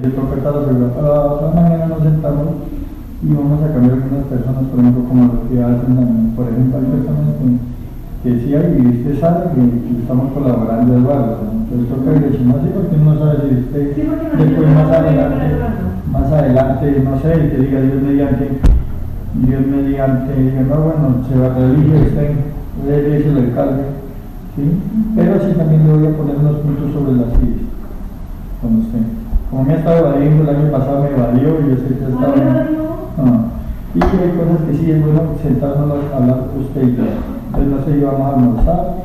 toca estar asegurado. Para la otra mañana nos sentamos y vamos a cambiar algunas personas, por ejemplo, como lo que hacen, por ejemplo, hay personas que sí hay, y usted sabe que estamos colaborando de algo, entonces toca ir así, porque uno no sabe si usted después más adelante, no sé, que diga Dios mediante, diga, no, bueno, se va a realizar usted, él es el alcalde, ¿sí? Pero sí también le voy a poner unos puntos sobre las sillas con usted. Como me ha estado evadiendo, el año pasado me evadió y yo sé que ha estado... Y que hay cosas que sí es bueno sentarnos a hablar usted y yo. Entonces no sé, íbamos a almorzar